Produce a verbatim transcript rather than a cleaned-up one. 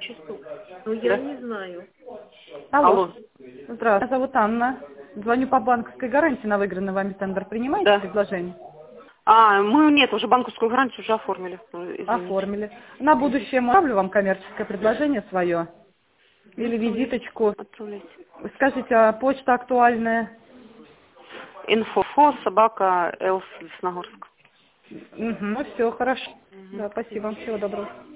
часов. Ну, я Да. не знаю. Алло. Алло. Здравствуйте, меня зовут Анна. Звоню по банковской гарантии на выигранный вами тендер. Принимаете Да. предложение? А, мы нет, уже банковскую гарантию уже оформили. Извините. Оформили. На будущее отправлю вам коммерческое предложение свое. Или визиточку. Отправляйте. Скажите, а почта актуальная? Инфо, собака, Элс, Десногорск. Угу, ну все, хорошо. Угу. Да, спасибо. Всего доброго.